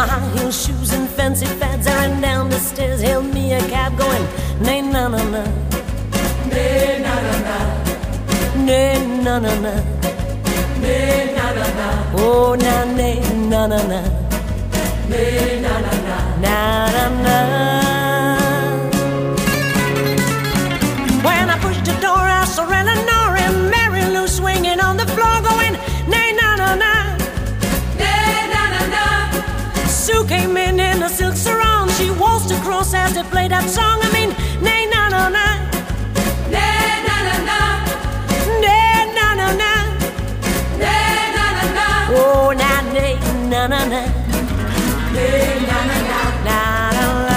high heel shoes and fancy fads, I ran down the stairs, hailed me a cab going, nay na na na, nay na na na, nay na na na, nay na na na, oh na nay na na na, nay na na na, na na na. When I pushed the door, I saw Eleanor and Mary Lou swinging on the floor going, nay na na na, nay na na na. Sue came in a silk sarong, she waltzed across as they played that song. I mean, nay na na na, nay na na na, nay na na na, nay na na na, oh na nay na na na, nay na na na, na na na.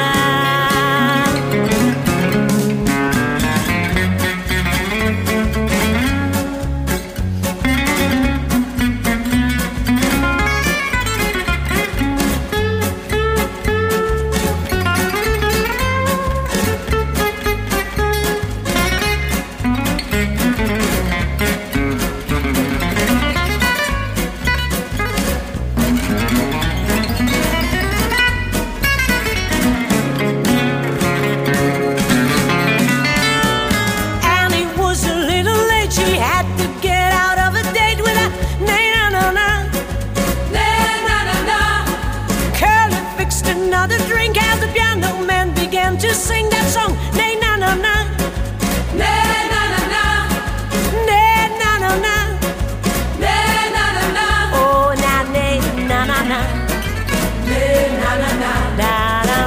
To sing that song, nay na na na, nay na na na, nay na na na, nay na na na, oh na nay na na na, nay na na na, na na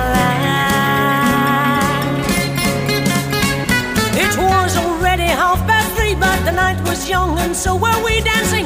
na. It was already 3:30, but the night was young, and so were we dancing.